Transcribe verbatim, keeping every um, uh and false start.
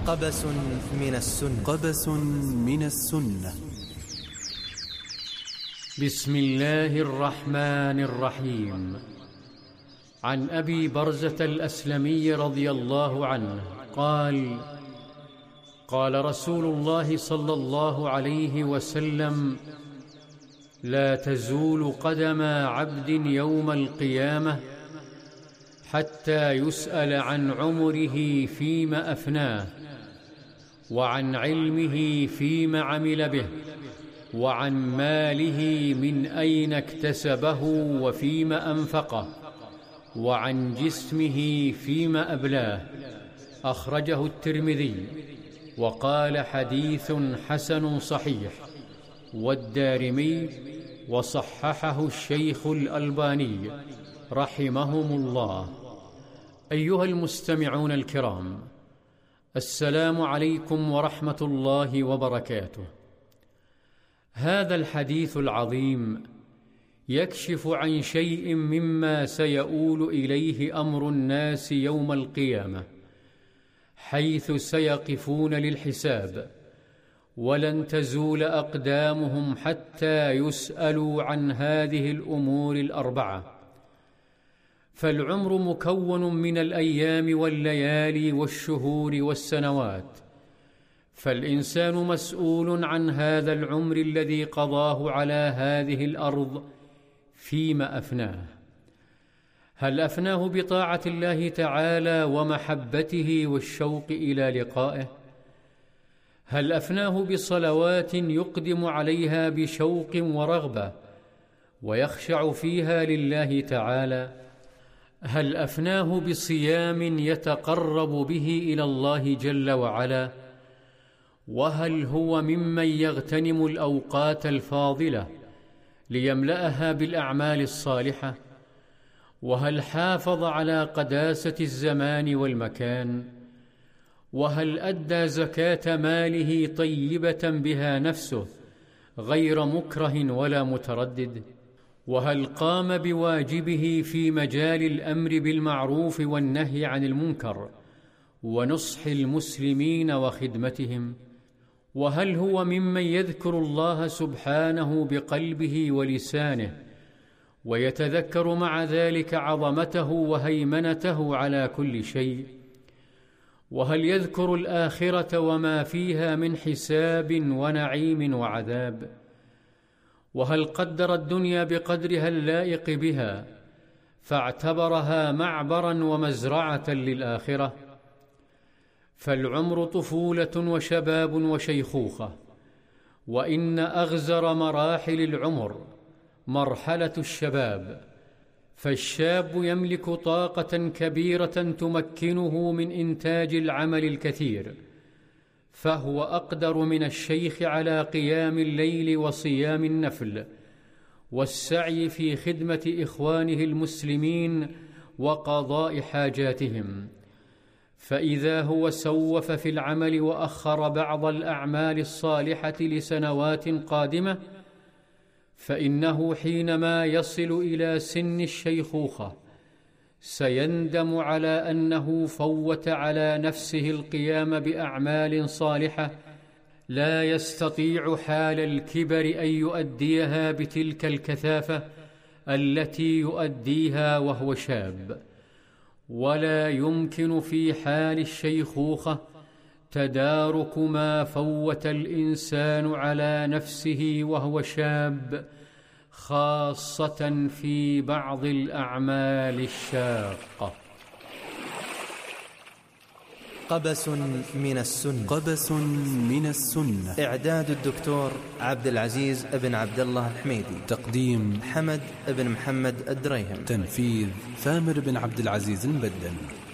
قبس من السنة قبس من السنة. بسم الله الرحمن الرحيم. عن أبي برزة الأسلمي رضي الله عنه قال: قال رسول الله صلى الله عليه وسلم: لا تزول قدم عبد يوم القيامة حتى يسأل عن عمره فيما أفناه، وعن علمه فيما عمل به، وعن ماله من أين اكتسبه وفيما أنفقه، وعن جسمه فيما أبلاه. أخرجه الترمذي وقال: حديث حسن صحيح. والدارمي وصححه الشيخ الألباني رحمهم الله. أيها المستمعون الكرام، السلام عليكم ورحمة الله وبركاته. هذا الحديث العظيم يكشف عن شيء مما سيؤول إليه أمر الناس يوم القيامة، حيث سيقفون للحساب، ولن تزول أقدامهم حتى يسألوا عن هذه الأمور الأربعة. فالعمر مكون من الأيام والليالي والشهور والسنوات، فالإنسان مسؤول عن هذا العمر الذي قضاه على هذه الأرض فيما أفناه. هل أفناه بطاعة الله تعالى ومحبته والشوق إلى لقائه؟ هل أفناه بصلوات يقدم عليها بشوق ورغبة ويخشع فيها لله تعالى؟ هل أفناه بصيام يتقرب به إلى الله جل وعلا؟ وهل هو ممن يغتنم الأوقات الفاضلة ليملأها بالأعمال الصالحة؟ وهل حافظ على قداسة الزمان والمكان؟ وهل أدى زكاة ماله طيبة بها نفسه غير مكره ولا متردد؟ وهل قام بواجبه في مجال الأمر بالمعروف والنهي عن المنكر ونصح المسلمين وخدمتهم؟ وهل هو ممن يذكر الله سبحانه بقلبه ولسانه ويتذكر مع ذلك عظمته وهيمنته على كل شيء؟ وهل يذكر الآخرة وما فيها من حساب ونعيم وعذاب؟ وهل قدر الدنيا بقدرها اللائق بها فاعتبرها معبرا ومزرعة للآخرة؟ فالعمر طفولة وشباب وشيخوخة، وإن أغزر مراحل العمر مرحلة الشباب. فالشاب يملك طاقة كبيرة تمكنه من إنتاج العمل الكثير، فهو أقدر من الشيخ على قيام الليل وصيام النفل والسعي في خدمة إخوانه المسلمين وقضاء حاجاتهم. فإذا هو سوف في العمل وأخر بعض الأعمال الصالحة لسنوات قادمة، فإنه حينما يصل إلى سن الشيخوخة سيندم على أنه فوت على نفسه القيام بأعمال صالحة لا يستطيع حال الكبر أن يؤديها بتلك الكثافة التي يؤديها وهو شاب. ولا يمكن في حال الشيخوخة تدارك ما فوت الإنسان على نفسه وهو شاب، خاصة في بعض الأعمال الشاقة. قبس من السنة. قبس من السنة. إعداد الدكتور عبد العزيز بن عبد الله الحميدي. تقديم حمد بن محمد الدريهم. تنفيذ ثامر بن عبد العزيز المبدل.